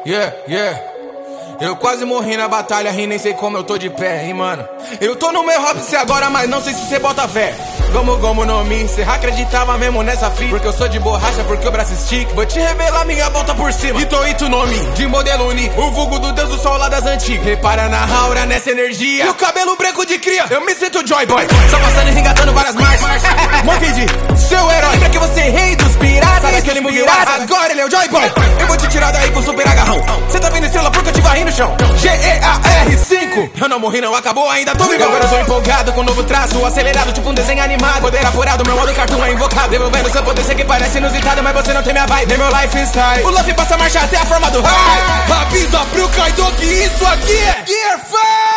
Yeah. Eu quase morri na batalha, ri, nem sei como eu tô de pé, hein, mano. Eu tô no meu rap agora, mas não sei se cê bota fé. Gomo no mi, cê acreditava mesmo nessa fita. Porque eu sou de borracha, porque o braço stick. Vou te revelar minha volta por cima. Ito no mi, de modelo uni. O vulgo do deus do sol lá das antigas. Repara na aura, nessa energia. E o cabelo branco de cria, eu me sinto Joy Boy. Só passando e engatando várias marcas. Monkey, seu herói. Lembra que você é rei dos piratas? Sabe aquele Mugiwara? Agora ele é o Joy Boy. Eu vou te tirar daí pro super agarrão. Cê tá vendo estrela porque eu te varri no chão. GEAR5. Eu não morri, não acabou, ainda tô vivo. Agora eu sou empolgado com um novo traço, acelerado tipo um desenho animado. Poder apurado, meu modo cartoon é invocado. Devolvendo seu poder, sei que parece inusitado, mas você não tem minha vibe, nem meu lifestyle. O Luffy passa a marcha até a forma do high. Avisa pro Kaido que isso aqui é Gear 5.